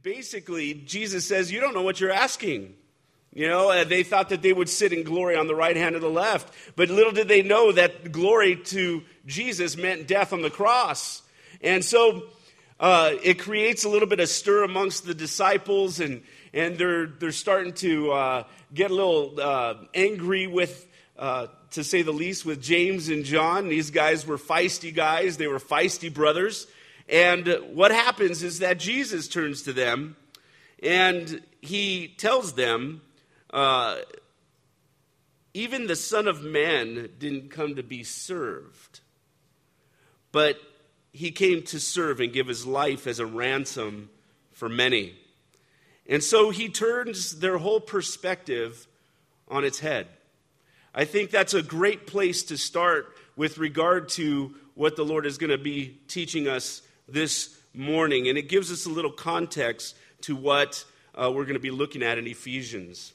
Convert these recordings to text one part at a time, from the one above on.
basically, Jesus says, you don't know what you're asking. They thought that they would sit in glory on the right hand or the left. But little did they know that glory to Jesus meant death on the cross. And so it creates a little bit of stir amongst the disciples, and they're starting to get a little angry with, to say the least, with James and John. These guys were feisty guys. They were feisty brothers. And what happens is that Jesus turns to them and he tells them, even the Son of Man didn't come to be served, but he came to serve and give his life as a ransom for many. And so he turns their whole perspective on its head. I think that's a great place to start with regard to what the Lord is going to be teaching us this morning. And it gives us a little context to what we're going to be looking at in Ephesians.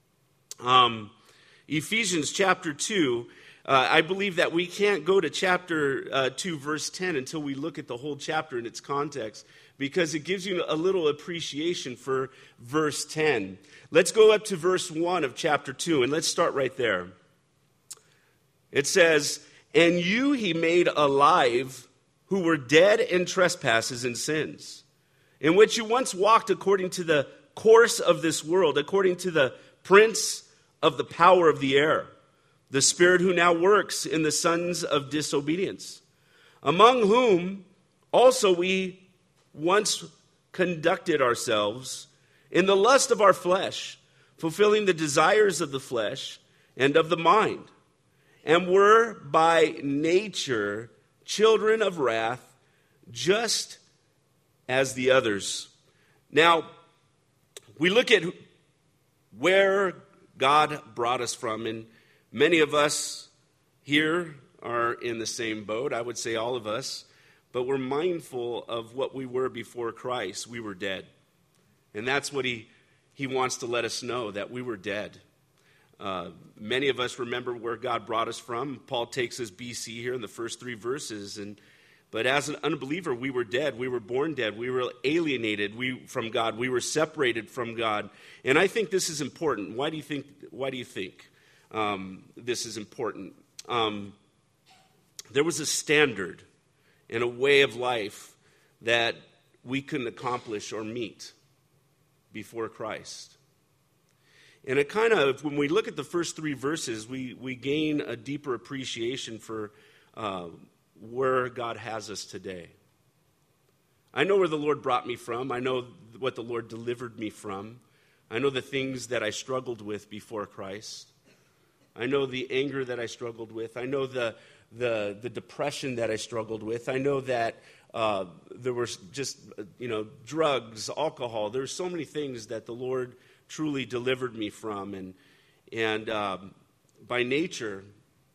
Ephesians chapter 2, I believe that we can't go to chapter 2, verse 10 until we look at the whole chapter in its context, because it gives you a little appreciation for verse 10. Let's go up to verse 1 of chapter 2, and let's start right there. It says, "And you he made alive who were dead in trespasses and sins, in which you once walked according to the course of this world, according to the prince of the power of the air, the spirit who now works in the sons of disobedience, among whom also we once conducted ourselves in the lust of our flesh, fulfilling the desires of the flesh and of the mind, and were by nature children of wrath, just as the others." Now, we look at where God brought us from, and many of us here are in the same boat. I would say all of us, but we're mindful of what we were before Christ. We were dead, and that's what he wants to let us know, that we were dead. Many of us remember where God brought us from. Paul takes us BC here in the first 3 verses, but as an unbeliever, we were dead. We were born dead. We were alienated from God. We were separated from God. And I think this is important. Why do you think this is important? There was a standard and a way of life that we couldn't accomplish or meet before Christ. And it kind of, when we look at the first 3 verses, we gain a deeper appreciation for where God has us today. I know where the Lord brought me from. I know what the Lord delivered me from. I know the things that I struggled with before Christ. I know the anger that I struggled with. I know the depression that I struggled with. I know that there was just, drugs, alcohol. There's so many things that the Lord truly delivered me from. And by nature,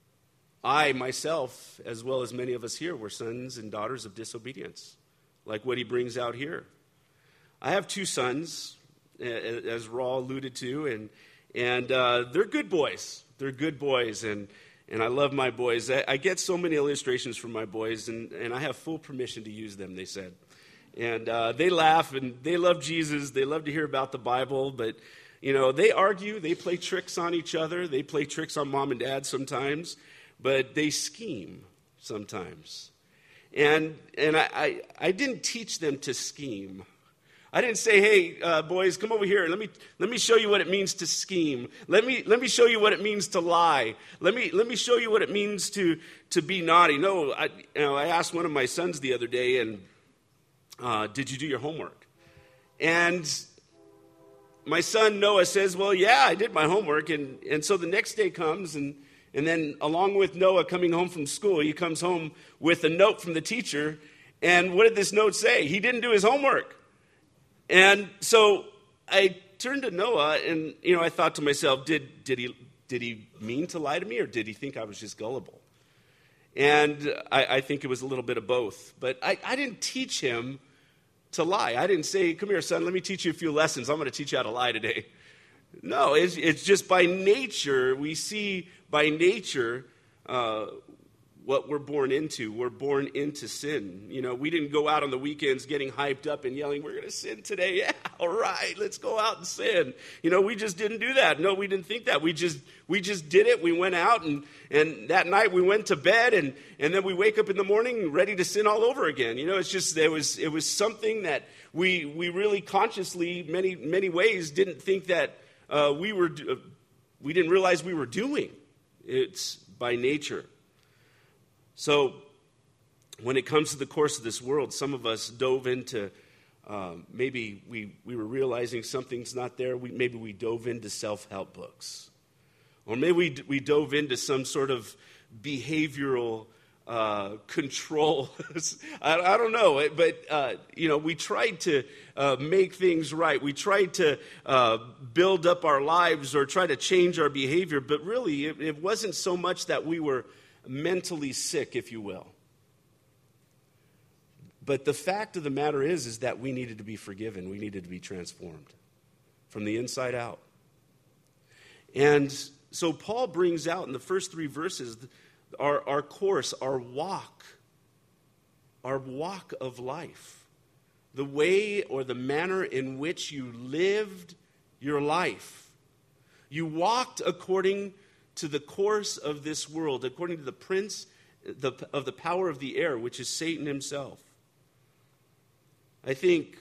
I myself, as well as many of us here, were sons and daughters of disobedience, like what he brings out here. I have 2 sons, as Raul alluded to, and they're good boys. They're good boys, and I love my boys. I get so many illustrations from my boys, and I have full permission to use them, they said. And they laugh, and they love Jesus. They love to hear about the Bible, but, they argue. They play tricks on each other. They play tricks on mom and dad sometimes, but they scheme sometimes. And I didn't teach them to scheme. I didn't say, "Hey, boys, come over here. Let me show you what it means to scheme. Let me show you what it means to lie. Let me show you what it means to be naughty." No, I asked one of my sons the other day, and did you do your homework? And my son Noah says, "Well, yeah, I did my homework." And so the next day comes, and then along with Noah coming home from school, he comes home with a note from the teacher. And what did this note say? He didn't do his homework. And so I turned to Noah, and I thought to myself, did he mean to lie to me, or did he think I was just gullible? And I think it was a little bit of both. But I didn't teach him to lie. I didn't say, "Come here, son, let me teach you a few lessons. I'm going to teach you how to lie today." No, it's just by nature. We see by nature what we're born into. We're born into sin. You know, we didn't go out on the weekends getting hyped up and yelling, we're going to sin today. Yeah, all right, let's go out and sin. You know, we just didn't do that. No, we didn't think that. We just did it. We went out, and that night we went to bed, and then we wake up in the morning ready to sin all over again. You know, it's just, it was something that we really consciously, many ways, didn't think that we didn't realize we were doing. It's by nature. So when it comes to the course of this world, some of us dove into, maybe we were realizing something's not there. Maybe we dove into self-help books. Or maybe we dove into some sort of behavioral control. I don't know. But, we tried to make things right. We tried to build up our lives or try to change our behavior. But really, it wasn't so much that we were mentally sick, if you will. But the fact of the matter is that we needed to be forgiven. We needed to be transformed from the inside out. And so Paul brings out in the first 3 verses our course, our walk of life, the way or the manner in which you lived your life. You walked according to the course of this world, according to the prince of the power of the air, which is Satan himself. I think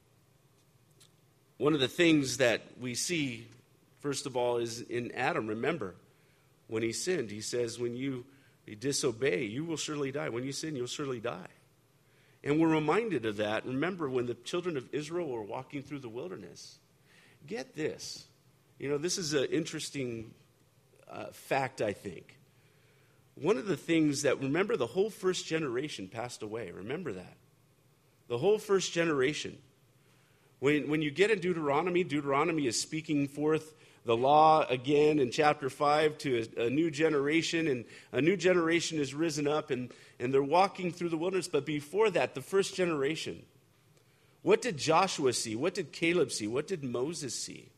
one of the things that we see, first of all, is in Adam. Remember, when he sinned, he says, when you disobey, you will surely die. When you sin, you'll surely die. And we're reminded of that. Remember, when the children of Israel were walking through the wilderness, get this. You know, this is an interesting fact, I think. One of the things that, remember, the whole first generation passed away. Remember that. The whole first generation. When you get in Deuteronomy is speaking forth the law again in chapter 5 to a new generation, and a new generation has risen up, and they're walking through the wilderness. But before that, the first generation, what did Joshua see? What did Caleb see? What did Moses see?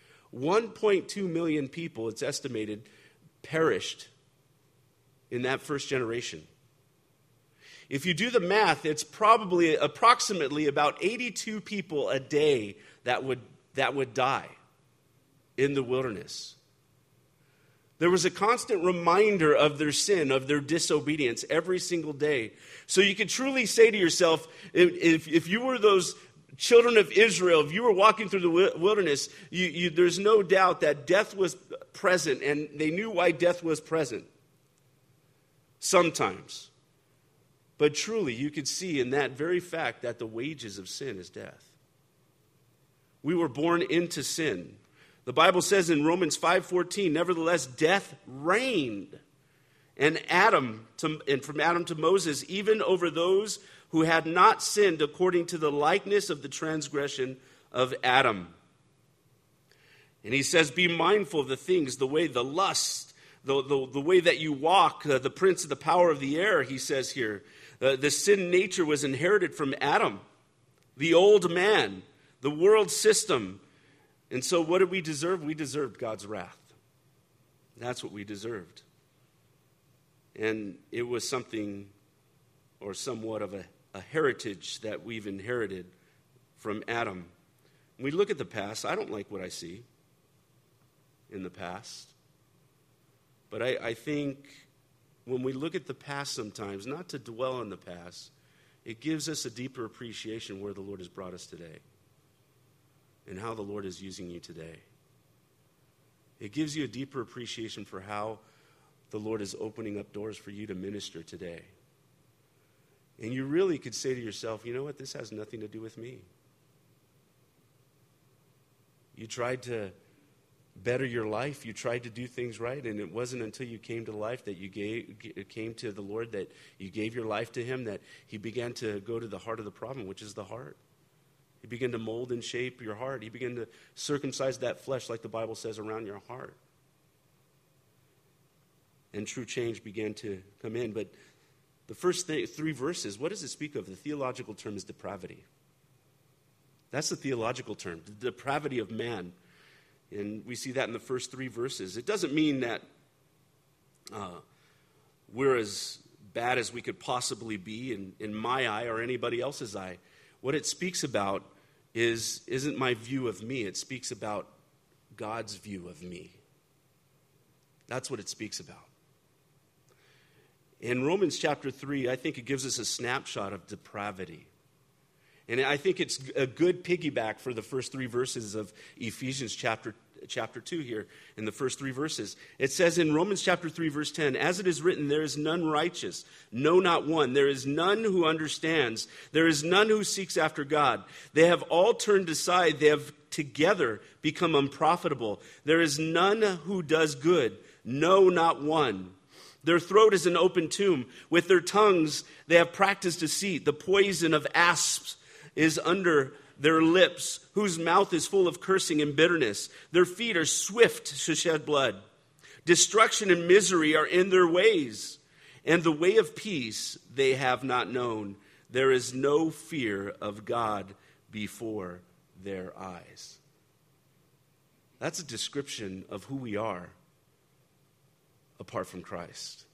1.2 million people, it's estimated, perished in that first generation. If you do the math, it's approximately about 82 people a day that would die in the wilderness. There was a constant reminder of their sin, of their disobedience every single day. So you could truly say to yourself, if you were those children of Israel, if you were walking through the wilderness, there's no doubt that death was present, and they knew why death was present. Sometimes. But truly, you could see in that very fact that the wages of sin is death. We were born into sin. The Bible says in Romans 5:14, nevertheless, death reigned. And from Adam to Moses, even over those who had not sinned according to the likeness of the transgression of Adam. And he says, be mindful of the things, the way, the lust, the way that you walk, the prince of the power of the air, he says here. The sin nature was inherited from Adam, the old man, the world system. And so what did we deserve? We deserved God's wrath. That's what we deserved. And it was something or somewhat of a heritage that we've inherited from Adam. When we look at the past, I don't like what I see in the past. But I think when we look at the past sometimes, not to dwell on the past, it gives us a deeper appreciation where the Lord has brought us today and how the Lord is using you today. It gives you a deeper appreciation for how the Lord is opening up doors for you to minister today. And you really could say to yourself, you know what, this has nothing to do with me. You tried to better your life, you tried to do things right, and it wasn't until you came to life that you came to the Lord, that you gave your life to Him, that He began to go to the heart of the problem, which is the heart. He began to mold and shape your heart. He began to circumcise that flesh, like the Bible says, around your heart. And true change began to come in. But the first 3 verses, what does it speak of? The theological term is depravity. That's the theological term, the depravity of man. And we see that in the first 3 verses. It doesn't mean that we're as bad as we could possibly be in my eye or anybody else's eye. What it speaks about isn't my view of me. It speaks about God's view of me. That's what it speaks about. In Romans chapter 3, I think it gives us a snapshot of depravity. And I think it's a good piggyback for the first three verses of Ephesians chapter 2 here, in the first three verses. It says in Romans chapter 3, verse 10, "As it is written, there is none righteous, no, not one. There is none who understands. There is none who seeks after God. They have all turned aside. They have together become unprofitable. There is none who does good, no, not one. Their throat is an open tomb. With their tongues they have practiced deceit. The poison of asps is under their lips, whose mouth is full of cursing and bitterness. Their feet are swift to shed blood. Destruction and misery are in their ways, and the way of peace they have not known. There is no fear of God before their eyes." That's a description of who we are apart from Christ.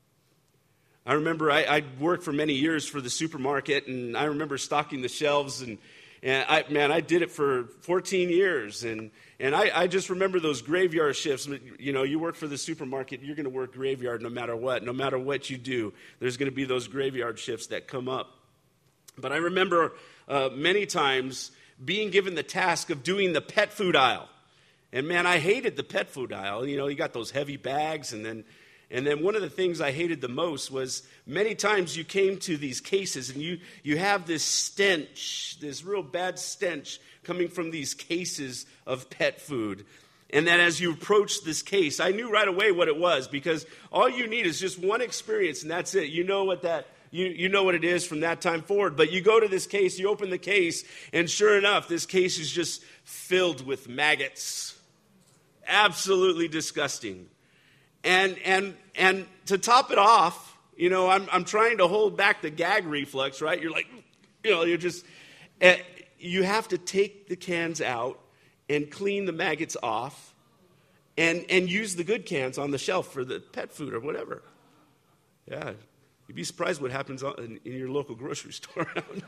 I remember I worked for many years for the supermarket, and I remember stocking the shelves, and I did it for 14 years, and I just remember those graveyard shifts. You know, you work for the supermarket, you're going to work graveyard no matter what you do. There's going to be those graveyard shifts that come up. But I remember many times being given the task of doing the pet food aisle. And man, I hated the pet food aisle. You know, you got those heavy bags, and then one of the things I hated the most was many times you came to these cases and you have this stench, this real bad stench coming from these cases of pet food. And then as you approach this case, I knew right away what it was, because all you need is just one experience, and that's it. You know what it is from that time forward. But you go to this case, you open the case, and sure enough, this case is just filled with maggots. Absolutely disgusting. And to top it off, you know, I'm trying to hold back the gag reflex, right? You're like, you know, you have to take the cans out and clean the maggots off and use the good cans on the shelf for the pet food or whatever. Yeah, you'd be surprised what happens in your local grocery store.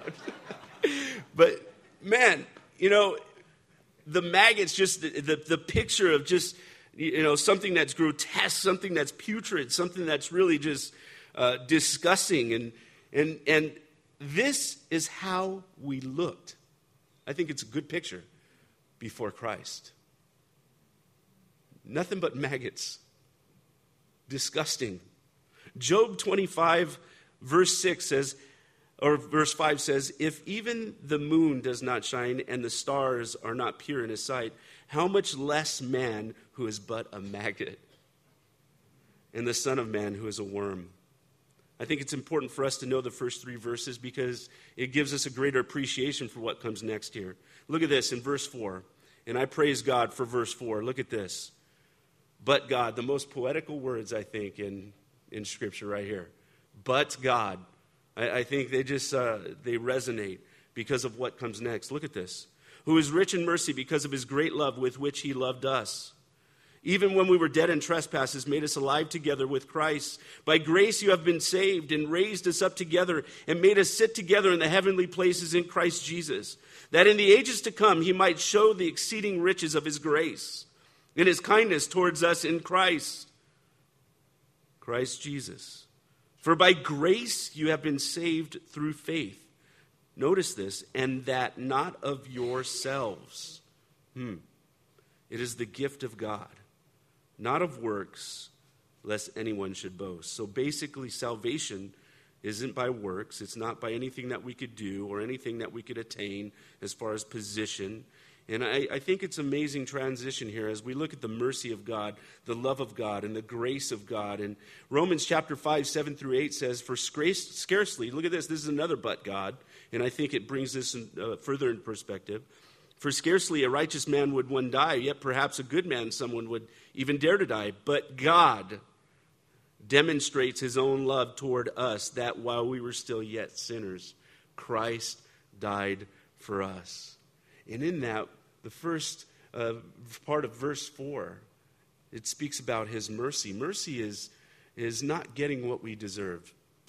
But man, you know, the maggots, just the picture of just, you know, something that's grotesque, something that's putrid, something that's really just disgusting. And this is how we looked. I think it's a good picture before Christ. Nothing but maggots. Disgusting. Job 25, verse 6 says, or verse 5 says, "If even the moon does not shine and the stars are not pure in his sight, how much less man who is but a maggot, and the Son of Man who is a worm." I think it's important for us to know the first three verses because it gives us a greater appreciation for what comes next here. Look at this in verse 4, and I praise God for verse 4. Look at this. But God, the most poetical words, I think, in Scripture right here. But God. I think they just, they resonate because of what comes next. Look at this. "Who is rich in mercy because of his great love with which he loved us. Even when we were dead in trespasses, made us alive together with Christ. By grace you have been saved and raised us up together and made us sit together in the heavenly places in Christ Jesus, that in the ages to come he might show the exceeding riches of his grace and his kindness towards us in Christ Jesus. For by grace you have been saved through faith." Notice this, "and that not of yourselves. It is the gift of God, not of works, lest anyone should boast." So basically, salvation isn't by works. It's not by anything that we could do or anything that we could attain as far as position. And I think it's an amazing transition here as we look at the mercy of God, the love of God, and the grace of God. And Romans chapter 5, 7 through 8 says, "For scarcely," look at this is another "but God," and I think it brings this further in perspective. "For scarcely a righteous man would one die, yet perhaps a good man someone would even dare to die. But God demonstrates his own love toward us, that while we were still yet sinners, Christ died for us." And in that, the first part of verse 4, it speaks about his mercy. Mercy is not getting what we deserve.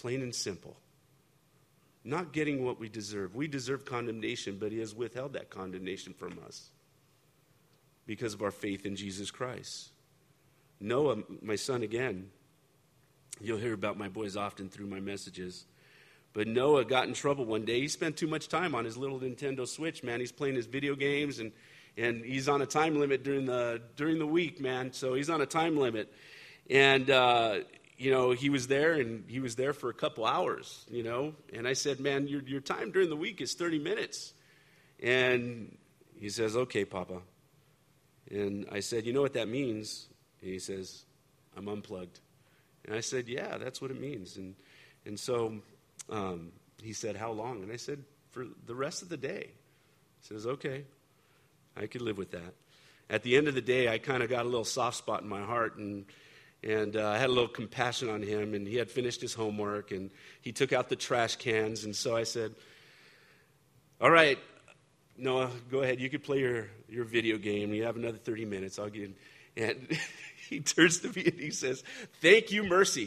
Plain and simple. Not getting what we deserve. We deserve condemnation, but he has withheld that condemnation from us because of our faith in Jesus Christ. Noah, my son again, you'll hear about my boys often through my messages. But Noah got in trouble one day. He spent too much time on his little Nintendo Switch, man. He's playing his video games, and he's on a time limit during the week, man. So he's on a time limit. And, he was there, and he was there for a couple hours, And I said, man, your time during the week is 30 minutes. And he says, okay, Papa. And I said, you know what that means? And he says, I'm unplugged. And I said, yeah, that's what it means. And so he said, how long? And I said, for the rest of the day. He says, okay, I could live with that. At the end of the day, I kind of got a little soft spot in my heart, and I had a little compassion on him, and he had finished his homework, and he took out the trash cans, and so I said, all right, Noah, go ahead. You could play your video game. You have another 30 minutes. I'll get in. And he turns to me and he says, thank you, Mercy.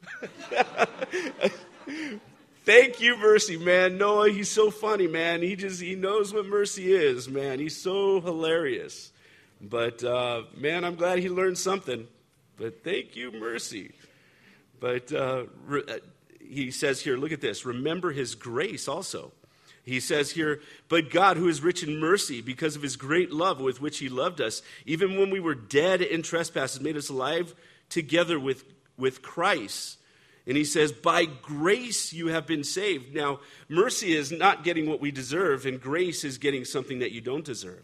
Thank you, Mercy, man. Noah, he's so funny, man. He knows what mercy is, man. He's so hilarious. But, man, I'm glad he learned something. But thank you, Mercy. But he says here, look at this. Remember his grace also. He says here, but God, who is rich in mercy, because of his great love with which he loved us, even when we were dead in trespasses, made us alive together with Christ. And he says, by grace you have been saved. Now, mercy is not getting what we deserve, and grace is getting something that you don't deserve.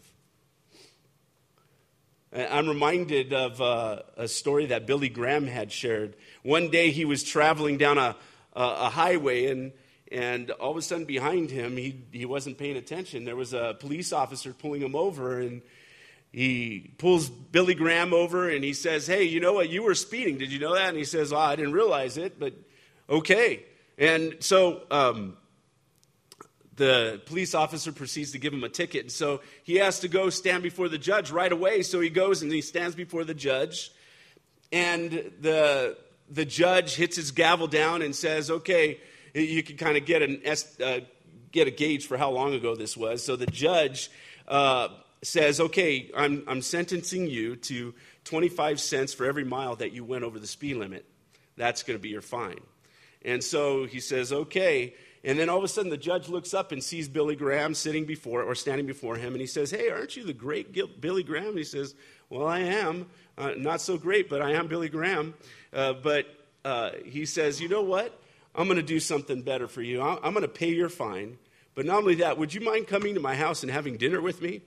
I'm reminded of a story that Billy Graham had shared. One day he was traveling down a highway, and all of a sudden behind him, he wasn't paying attention. There was a police officer pulling him over, and he pulls Billy Graham over, and he says, hey, you know what? You were speeding. Did you know that? And he says, I didn't realize it, but okay. And so the police officer proceeds to give him a ticket. And so he has to go stand before the judge right away. So he goes and he stands before the judge, and the judge hits his gavel down and says, okay, you can kind of get a gauge for how long ago this was. So the judge says, okay, I'm sentencing you to 25 cents for every mile that you went over the speed limit. That's going to be your fine. And so he says, okay. And then all of a sudden the judge looks up and sees Billy Graham standing before him. And he says, hey, aren't you the great Billy Graham? And he says, well, I am. Not so great, but I am Billy Graham. But he says, you know what? I'm going to do something better for you. I'm going to pay your fine. But not only that, would you mind coming to my house and having dinner with me?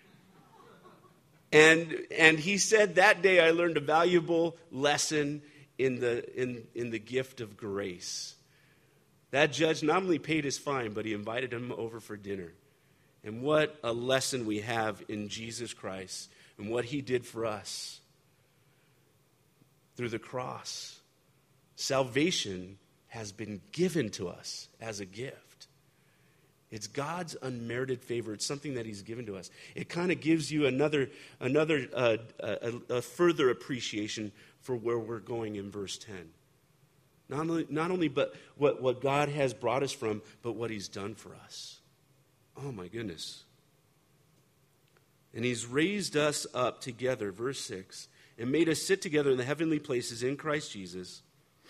And he said, that day I learned a valuable lesson in the gift of grace. That judge not only paid his fine, but he invited him over for dinner. And what a lesson we have in Jesus Christ and what he did for us through the cross. Salvation has been given to us as a gift. It's God's unmerited favor. It's something that he's given to us. It kind of gives you another further appreciation for where we're going in verse 10. Not only but what God has brought us from, but what he's done for us. Oh my goodness. And he's raised us up together, verse 6, and made us sit together in the heavenly places in Christ Jesus,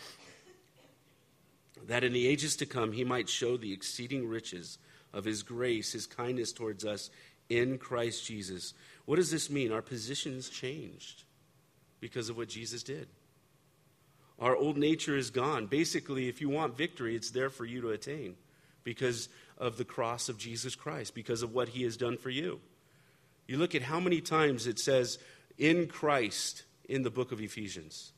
that in the ages to come he might show the exceeding riches of his grace, his kindness towards us in Christ Jesus. What does this mean? Our position's changed because of what Jesus did. Our old nature is gone. Basically, if you want victory, it's there for you to attain because of the cross of Jesus Christ, because of what he has done for you. You look at how many times it says in Christ in the book of Ephesians.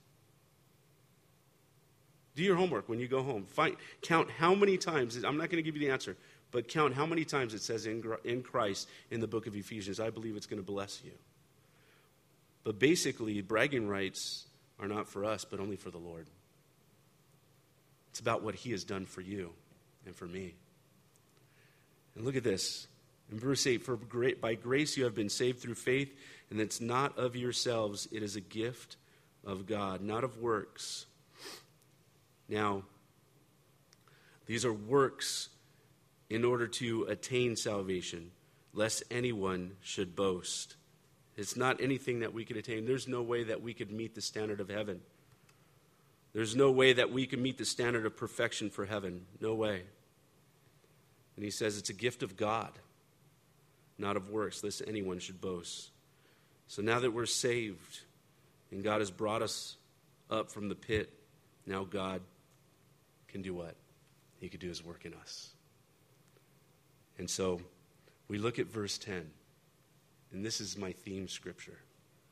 Do your homework when you go home. Count how many times. I'm not going to give you the answer, but count how many times it says in Christ in the book of Ephesians. I believe it's going to bless you. But basically, bragging rights are not for us, but only for the Lord. It's about what he has done for you and for me. And look at this. In verse 8, for by grace you have been saved through faith, and it's not of yourselves. It is a gift of God, not of works. Now, These are works in order to attain salvation, lest anyone should boast. It's not anything that we could attain. There's no way that we could meet the standard of heaven. There's no way that we can meet the standard of perfection for heaven. No way. And he says it's a gift of God, not of works, lest anyone should boast. So now that we're saved and God has brought us up from the pit, now God can do what? He could do his work in us. And so we look at verse 10, and this is my theme scripture.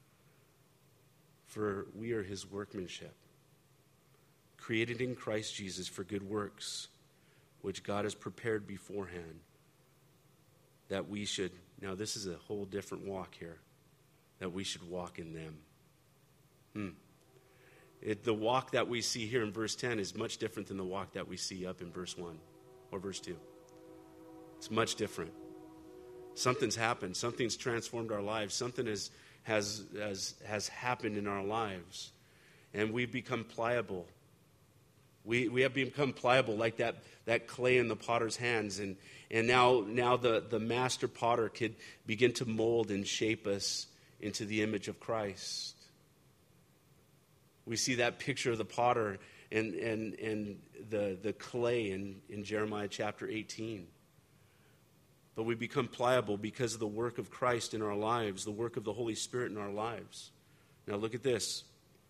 For we are his workmanship, created in Christ Jesus for good works, which God has prepared beforehand, that we should, now this is a whole different walk here, that we should walk in them. The walk that we see here in verse 10 is much different than the walk that we see up in verse 1 or verse 2. It's much different. Something's happened. Something's transformed our lives. Something has happened in our lives. And we've become pliable. We have become pliable like that clay in the potter's hands. And now the master potter could begin to mold and shape us into the image of Christ. We see that picture of the potter and the clay in Jeremiah chapter 18. But we become pliable because of the work of Christ in our lives, the work of the Holy Spirit in our lives. Now look at this.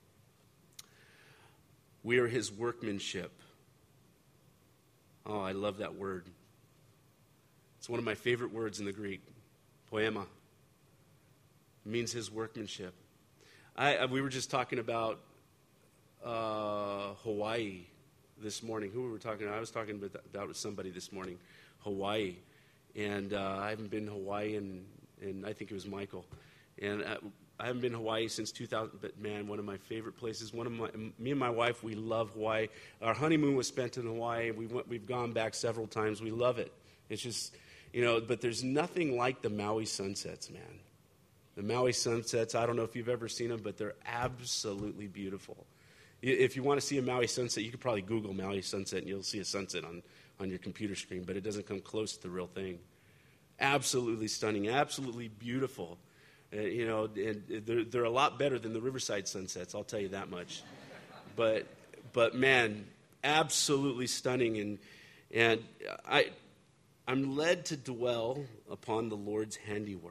We are his workmanship. Oh, I love that word. It's one of my favorite words in the Greek, poema. It means his workmanship. We were just talking about Hawaii this morning. Who were we talking about? I was talking about that with somebody this morning, Hawaii. And I haven't been to Hawaii, and I think it was Michael. And I haven't been to Hawaii since 2000, but man, one of my favorite places. Me and my wife, we love Hawaii. Our honeymoon was spent in Hawaii. We've gone back several times. We love it. It's just, but there's nothing like the Maui sunsets, man. The Maui sunsets, I don't know if you've ever seen them, but they're absolutely beautiful. If you want to see a Maui sunset, you could probably Google Maui sunset, and you'll see a sunset on your computer screen, but it doesn't come close to the real thing. Absolutely stunning, absolutely beautiful. And they're a lot better than the Riverside sunsets, I'll tell you that much. But man, absolutely stunning. And I'm led to dwell upon the Lord's handiwork.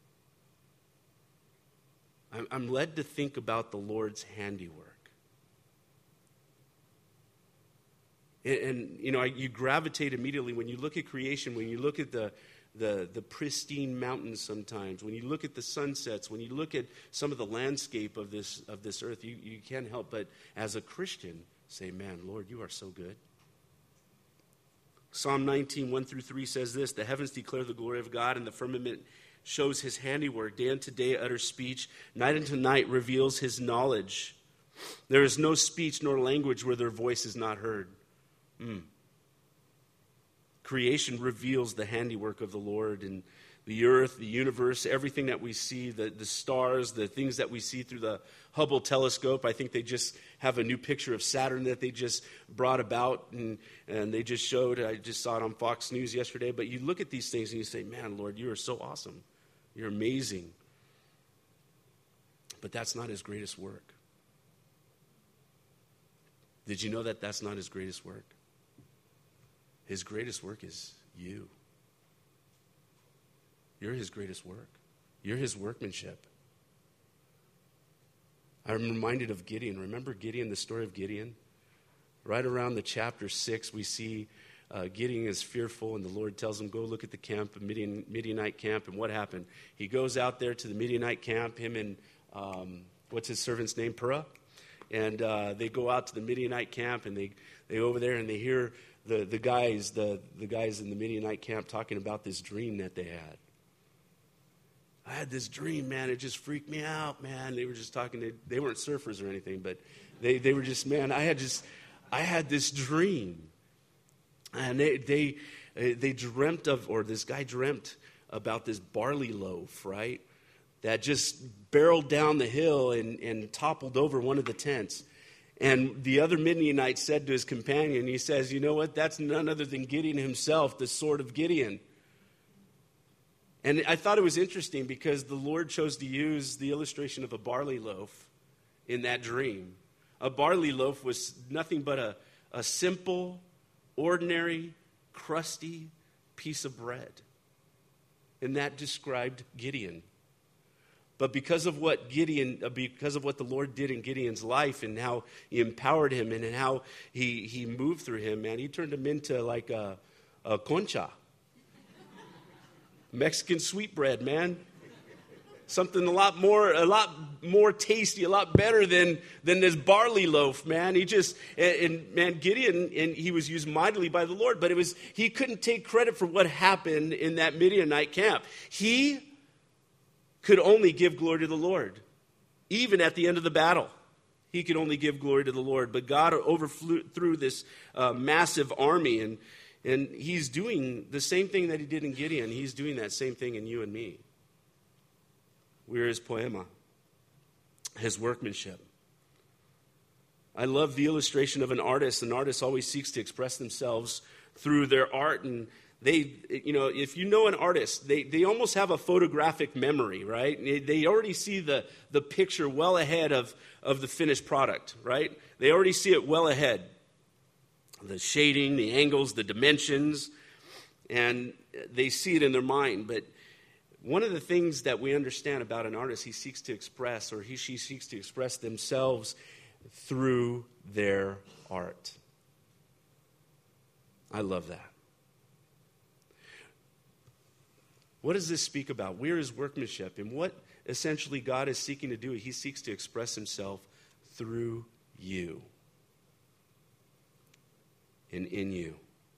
I'm led to think about the Lord's handiwork. And you gravitate immediately when you look at creation, when you look at the pristine mountains sometimes, when you look at the sunsets, when you look at some of the landscape of this earth, you can't help but, as a Christian, say, man, Lord, you are so good. Psalm 19, 1-3 says this, the heavens declare the glory of God, and the firmament shows his handiwork. Day unto day utters speech, night unto night reveals his knowledge. There is no speech nor language where their voice is not heard. Creation reveals the handiwork of the Lord, and the earth, the universe, everything that we see, the stars, the things that we see through the Hubble telescope. I think they just have a new picture of Saturn that they just brought about, and they just showed. I just saw it on Fox News yesterday. But you look at these things and you say, man, Lord, you are so awesome. You're amazing. But that's not his greatest work. Did you know that that's not his greatest work? His greatest work is you. You're his greatest work. You're his workmanship. I'm reminded of Gideon. Remember Gideon, the story of Gideon? Right around the chapter 6, we see Gideon is fearful, and the Lord tells him, go look at the camp, a Midianite camp. And what happened? He goes out there to the Midianite camp, him and, what's his servant's name? Purah. And they go out to the Midianite camp, and they go over there, and they hear the guys in the Midianite camp talking about this dream that they had. I had this dream, man. It just freaked me out, man. They were just talking. They weren't surfers or anything, but they were just, man. I had this dream, and they dreamt of, or this guy dreamt about this barley loaf, right? That just barreled down the hill and toppled over one of the tents. And the other Midianite said to his companion, he says, you know what, that's none other than Gideon himself, the sword of Gideon. And I thought it was interesting because the Lord chose to use the illustration of a barley loaf in that dream. A barley loaf was nothing but a simple, ordinary, crusty piece of bread. And that described Gideon. But because of what the Lord did in Gideon's life and how he empowered him and how he moved through him, man, he turned him into like a concha. Mexican sweetbread, man. Something a lot more tasty, a lot better than this barley loaf, man. Gideon, and he was used mightily by the Lord, but he couldn't take credit for what happened in that Midianite camp. He could only give glory to the Lord. Even at the end of the battle, he could only give glory to the Lord. But God overthrew this massive army, and he's doing the same thing that he did in Gideon. He's doing that same thing in you and me. We're his poema, his workmanship. I love the illustration of an artist. An artist always seeks to express themselves through their art, and if you know an artist, they almost have a photographic memory, right? They already see the picture well ahead of the finished product, right? They already see it well ahead. The shading, the angles, the dimensions, and they see it in their mind. But one of the things that we understand about an artist, she seeks to express themselves through their art. I love that. What does this speak about? We're his workmanship. And what essentially God is seeking to do, he seeks to express himself through you and in you.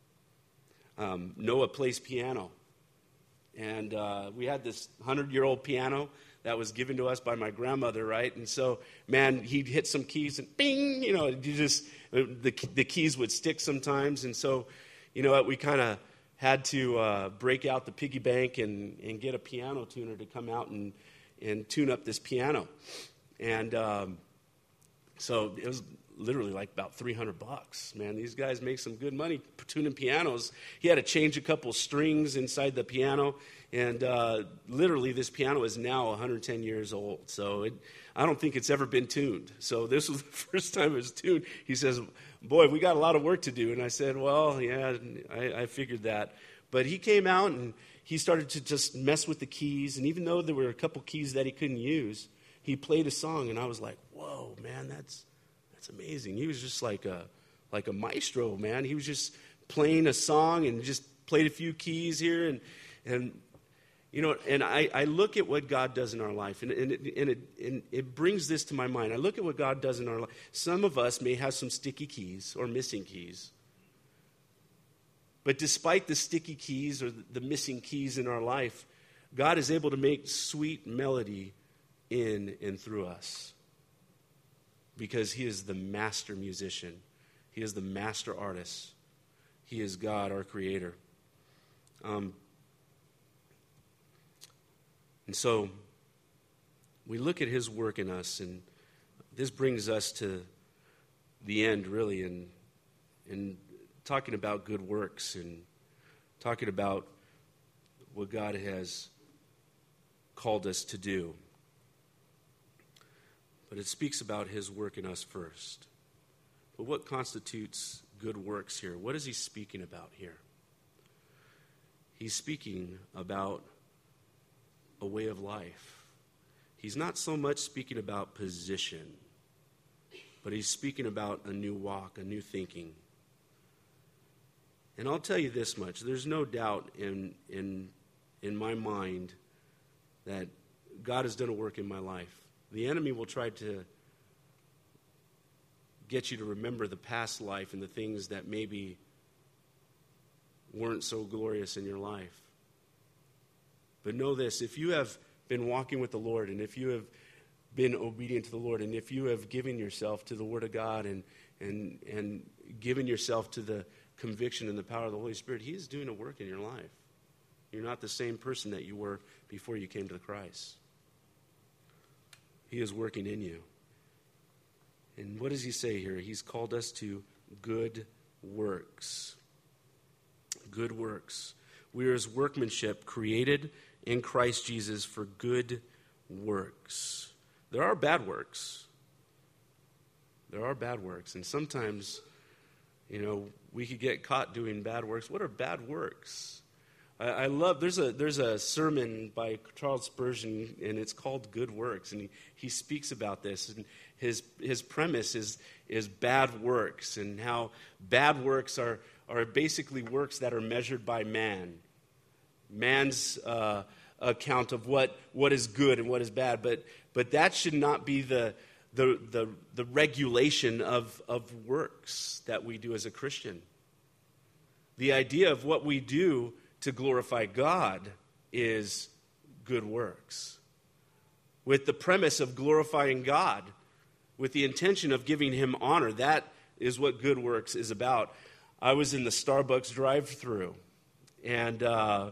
Noah plays piano. And we had this 100-year-old piano that was given to us by my grandmother, right? And so, man, he'd hit some keys and bing, the keys would stick sometimes. And so, we kind of had to break out the piggy bank and get a piano tuner to come out and tune up this piano. And so it was literally like about $300. Man, these guys make some good money tuning pianos. He had to change a couple strings inside the piano, and literally this piano is now 110 years old. So I don't think it's ever been tuned. So this was the first time it was tuned. He says, boy, we got a lot of work to do. And I said, well, yeah, I figured that. But he came out and he started to just mess with the keys. And even though there were a couple keys that he couldn't use, he played a song. And I was like, whoa, man, that's amazing. He was just like a maestro, man. He was just playing a song and just played a few keys here. And I look at what God does in our life, and it brings this to my mind. I look at what God does in our life. Some of us may have some sticky keys or missing keys. But despite the sticky keys or the missing keys in our life, God is able to make sweet melody in and through us. Because he is the master musician. He is the master artist. He is God, our creator. And so we look at his work in us, and this brings us to the end, really, and talking about good works and talking about what God has called us to do. But it speaks about his work in us first. But what constitutes good works here? What is he speaking about here? He's speaking about a way of life. He's not so much speaking about position, but he's speaking about a new walk, a new thinking. And I'll tell you this much. There's no doubt in my mind that God has done a work in my life. The enemy will try to get you to remember the past life and the things that maybe weren't so glorious in your life. But know this, if you have been walking with the Lord, and if you have been obedient to the Lord, and if you have given yourself to the Word of God and given yourself to the conviction and the power of the Holy Spirit, he is doing a work in your life. You're not the same person that you were before you came to Christ. He is working in you. And what does he say here? He's called us to good works. Good works. We are his workmanship, created in Christ Jesus for good works. There are bad works. There are bad works. And sometimes, we could get caught doing bad works. What are bad works? I love, there's a sermon by Charles Spurgeon, and it's called Good Works, and he speaks about this, and his premise is bad works, and how bad works are basically works that are measured by man's account of what is good and what is bad, but that should not be the regulation of works that we do as a Christian. The idea of what we do to glorify God is good works, with the premise of glorifying God, with the intention of giving him honor. That is what good works is about. I was in the Starbucks drive-thru, and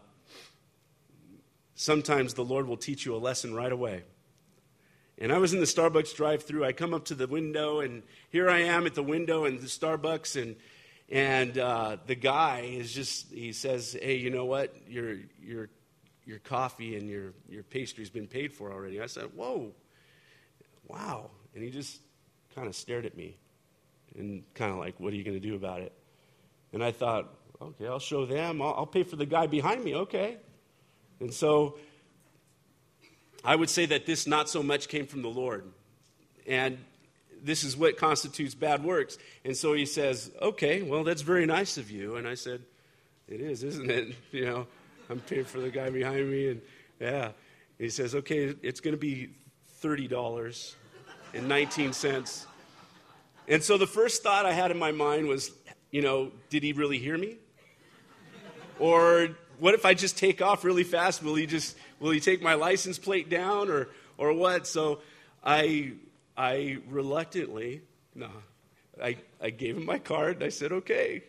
sometimes the Lord will teach you a lesson right away. And I was in the Starbucks drive-thru. I come up to the window, and here I am at the window in the Starbucks, and the guy he says, "Hey, you know what? Your coffee and your pastry's been paid for already." I said, "Whoa, wow." And he just kind of stared at me and kind of like, "What are you going to do about it?" And I thought, okay, I'll show them. I'll pay for the guy behind me, okay. And so I would say that this not so much came from the Lord. And this is what constitutes bad works. And so he says, "Okay, well, that's very nice of you." And I said, "It is, isn't it? I'm paying for the guy behind me." And yeah. And he says, "Okay, it's going to be $30.19. And so the first thought I had in my mind was, did he really hear me? Or what if I just take off really fast? Will he take my license plate down or what? So I reluctantly, I gave him my card, and I said, "Okay,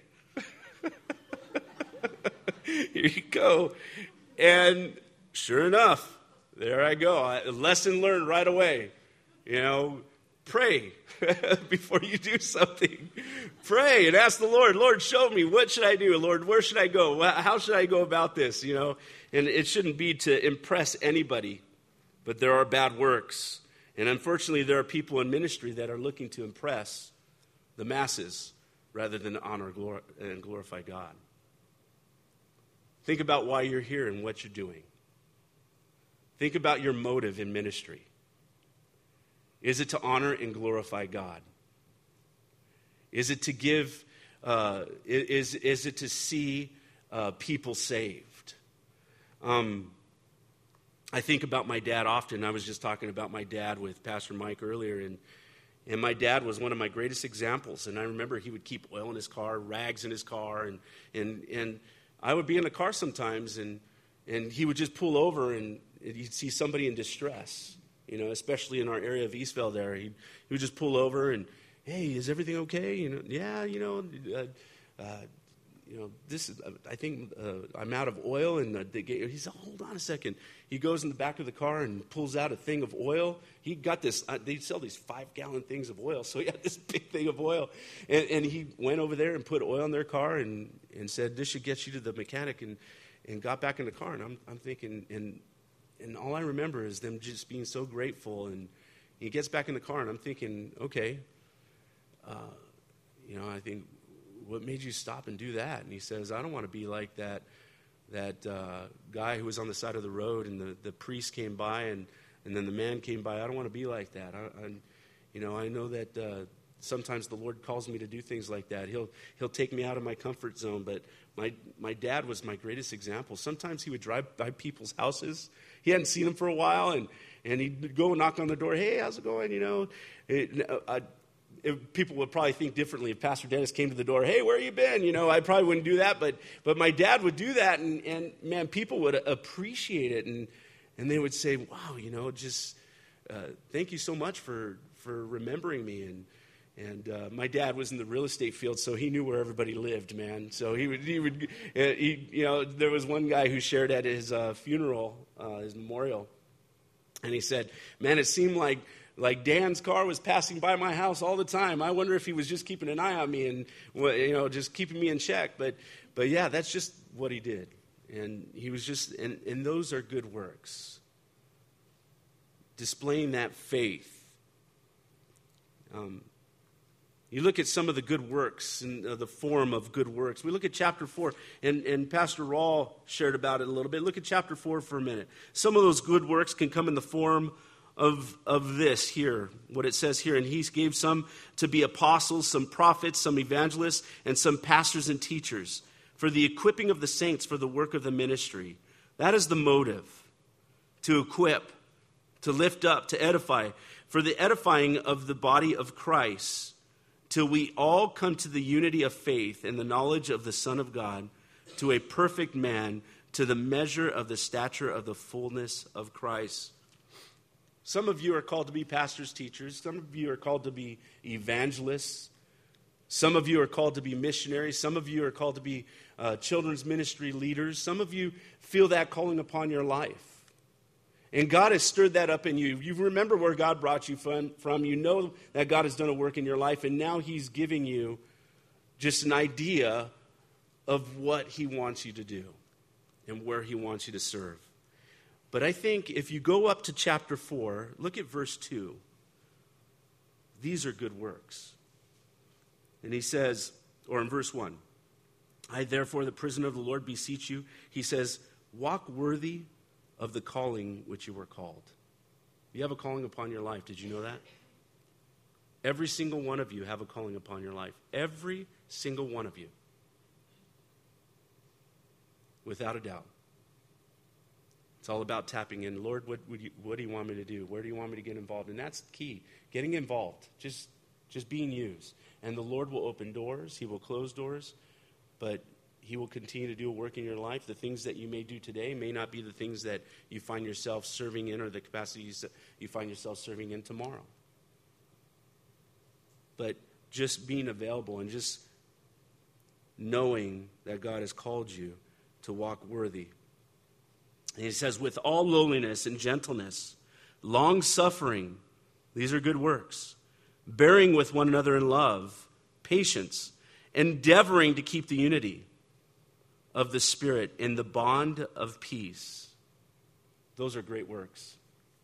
here you go." And sure enough, there I go. A lesson learned right away. Pray before you do something. Pray and ask the Lord, "Lord, show me, what should I do? Lord, where should I go? How should I go about this?" And it shouldn't be to impress anybody, but there are bad works. And unfortunately, there are people in ministry that are looking to impress the masses rather than honor and glorify God. Think about why you're here and what you're doing. Think about your motive in ministry. Is it to honor and glorify God? Is it to give? Is it to see people saved? I think about my dad often. I was just talking about my dad with Pastor Mike earlier, and my dad was one of my greatest examples. And I remember he would keep oil in his car, rags in his car, and I would be in the car sometimes, and he would just pull over, and he'd see somebody in distress. Especially in our area of Eastvale there, he would just pull over and, "Hey, is everything okay?" "Yeah, this is, I think I'm out of oil." And he said, "Hold on a second." He goes in the back of the car and pulls out a thing of oil. He got this, they sell these 5-gallon things of oil. So he had this big thing of oil. And he went over there and put oil in their car and said, "This should get you to the mechanic," and got back in the car. And I'm thinking, and all I remember is them just being so grateful. And he gets back in the car, and I'm thinking, okay, I think, what made you stop and do that? And he says, "I don't want to be like that guy who was on the side of the road, and the priest came by, and then the man came by. I don't want to be like that. I know that sometimes the Lord calls me to do things like that. He'll take me out of my comfort zone, but my dad was my greatest example. Sometimes he would drive by people's houses. He hadn't seen them for a while, and he'd go and knock on the door. "Hey, how's it going?" People would probably think differently if Pastor Dennis came to the door. "Hey, where you been?" I probably wouldn't do that, but my dad would do that, and man, people would appreciate it, and they would say, "Wow, just thank you so much for remembering me." And my dad was in the real estate field, so he knew where everybody lived, man. So he would there was one guy who shared at his funeral, his memorial, and he said, "Man, it seemed like Like Dan's car was passing by my house all the time. I wonder if he was just keeping an eye on me and, just keeping me in check. But yeah, that's just what he did. And he was just, and those are good works. Displaying that faith. You look at some of the good works and the form of good works. We look at chapter 4, and Pastor Rawl shared about it a little bit. Look at chapter 4 for a minute. Some of those good works can come in the form of this here, what it says here. And he gave some to be apostles, some prophets, some evangelists, and some pastors and teachers for the equipping of the saints for the work of the ministry. That is the motive, to equip, to lift up, to edify, for the edifying of the body of Christ, till we all come to the unity of faith and the knowledge of the Son of God, to a perfect man, to the measure of the stature of the fullness of Christ. Some of you are called to be pastors, teachers. Some of you are called to be evangelists. Some of you are called to be missionaries. Some of you are called to be children's ministry leaders. Some of you feel that calling upon your life. And God has stirred that up in you. You remember where God brought you from. You know that God has done a work in your life, and now he's giving you just an idea of what he wants you to do and where he wants you to serve. But I think if you go up to chapter 4, look at verse 2. These are good works. And he says, or in verse 1, I therefore, the prisoner of the Lord, beseech you, he says, walk worthy of the calling which you were called. You have a calling upon your life. Did you know that? Every single one of you have a calling upon your life. Every single one of you. Without a doubt. It's all about tapping in. Lord, what do you want me to do? Where do you want me to get involved? And that's the key. Getting involved. Just being used. And the Lord will open doors. He will close doors. But he will continue to do a work in your life. The things that you may do today may not be the things that you find yourself serving in or the capacities that you find yourself serving in tomorrow. But just being available and just knowing that God has called you to walk worthy. And he says, with all lowliness and gentleness, long-suffering, these are good works, bearing with one another in love, patience, endeavoring to keep the unity of the Spirit in the bond of peace. Those are great works.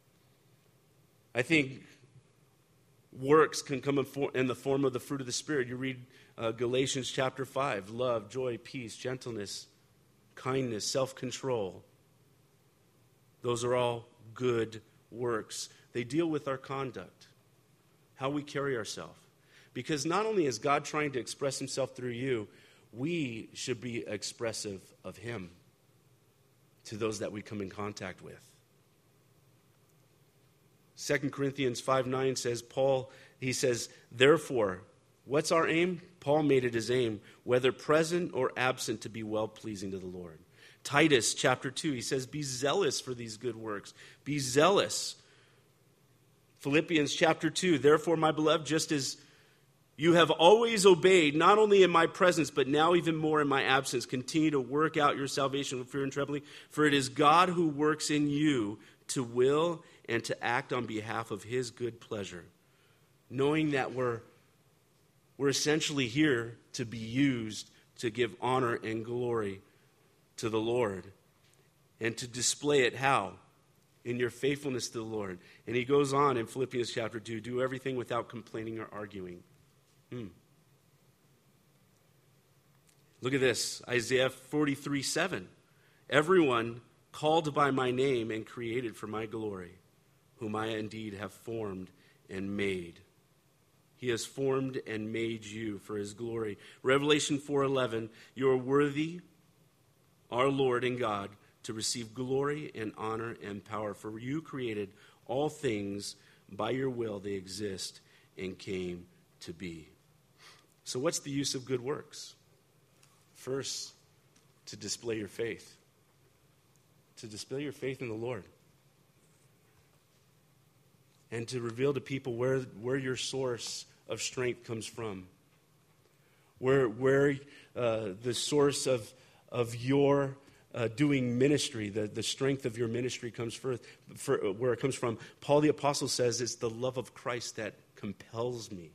I think works can come in the form of the fruit of the Spirit. You read Galatians chapter 5, love, joy, peace, gentleness, kindness, self-control. Those are all good works. They deal with our conduct, how we carry ourselves. Because not only is God trying to express himself through you, we should be expressive of him to those that we come in contact with. 2 Corinthians 5:9 says, he says, therefore, what's our aim? Paul made it his aim, whether present or absent, to be well-pleasing to the Lord. Titus chapter 2, he says, be zealous for these good works. Be zealous. Philippians chapter 2, therefore, my beloved, just as you have always obeyed, not only in my presence, but now even more in my absence, continue to work out your salvation with fear and trembling, for it is God who works in you to will and to act on behalf of his good pleasure. Knowing that we're essentially here to be used to give honor and glory to the Lord. And to display it how? In your faithfulness to the Lord. And he goes on in Philippians chapter 2, do everything without complaining or arguing. Look at this, Isaiah 43:7. Everyone called by my name and created for my glory, whom I indeed have formed and made. He has formed and made you for his glory. Revelation 4:11, you are worthy, our Lord and God, to receive glory and honor and power. For you created all things by your will, they exist and came to be. So what's the use of good works? First, to display your faith. To display your faith in the Lord. And to reveal to people where your source of strength comes from. Where the source of your doing ministry, the strength of your ministry comes where it comes from. Paul the Apostle says it's the love of Christ that compels me.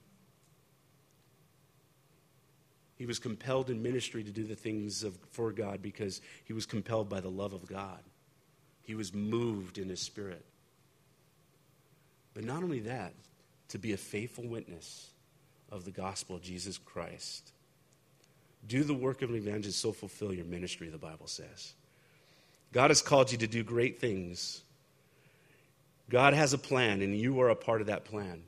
He was compelled in ministry to do the things for God because he was compelled by the love of God. He was moved in his spirit. But not only that, to be a faithful witness of the gospel of Jesus Christ. Do the work of an evangelist, so fulfill your ministry, the Bible says. God has called you to do great things. God has a plan, and you are a part of that plan.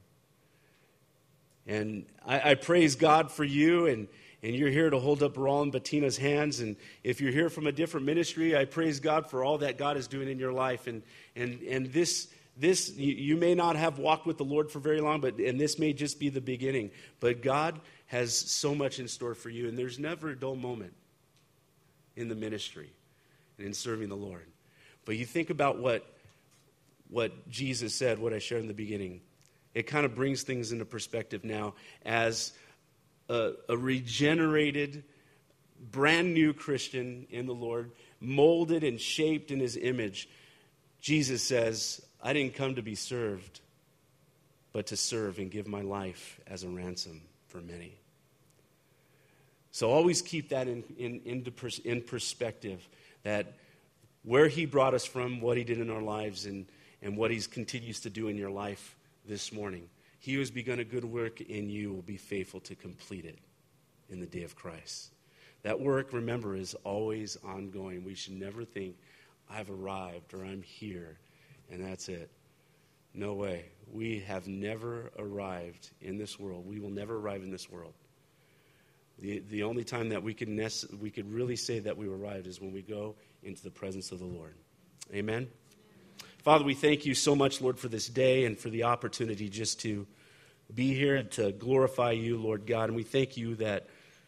And I praise God for you, and you're here to hold up Raul and Bettina's hands. And if you're here from a different ministry, I praise God for all that God is doing in your life. And this you may not have walked with the Lord for very long, and this may just be the beginning. But God has so much in store for you, and there's never a dull moment in the ministry and in serving the Lord. But you think about what Jesus said, what I shared in the beginning. It kind of brings things into perspective now as a regenerated, brand new Christian in the Lord, molded and shaped in his image. Jesus says, I didn't come to be served, but to serve and give my life as a ransom for many. So always keep that in perspective, that where he brought us from, what he did in our lives, and what he continues to do in your life this morning. He who has begun a good work in you will be faithful to complete it in the day of Christ. That work, remember, is always ongoing. We should never think, I've arrived or I'm here and that's it. No way. We have never arrived in this world. We will never arrive in this world. The only time that we could really say that we arrived is when we go into the presence of the Lord. Amen? Father, we thank you so much, Lord, for this day and for the opportunity just to be here and to glorify you, Lord God. And we thank you that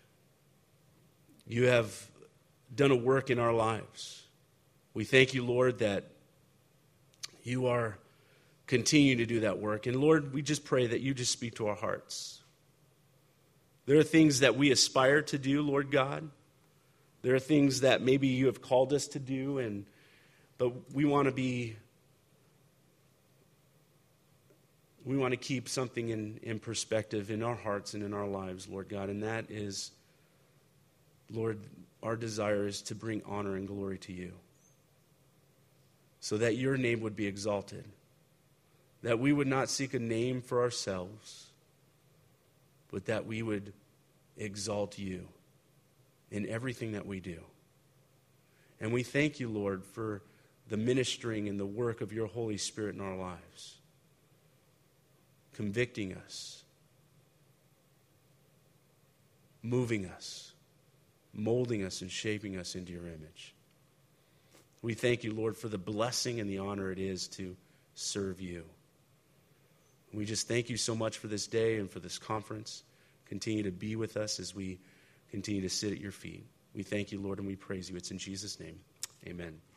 you have done a work in our lives. We thank you, Lord, that you are continuing to do that work. And Lord, we just pray that you just speak to our hearts. There are things that we aspire to do, Lord God. There are things that maybe you have called us to do, but we want to keep something in perspective in our hearts and in our lives, Lord God. And that is, Lord, our desire is to bring honor and glory to you, so that your name would be exalted, that we would not seek a name for ourselves, but that we would exalt you in everything that we do. And we thank you, Lord, for the ministering and the work of your Holy Spirit in our lives, convicting us, moving us, molding us, and shaping us into your image. We thank you, Lord, for the blessing and the honor it is to serve you. We just thank you so much for this day and for this conference. Continue to be with us as we continue to sit at your feet. We thank you, Lord, and we praise you. It's in Jesus' name. Amen.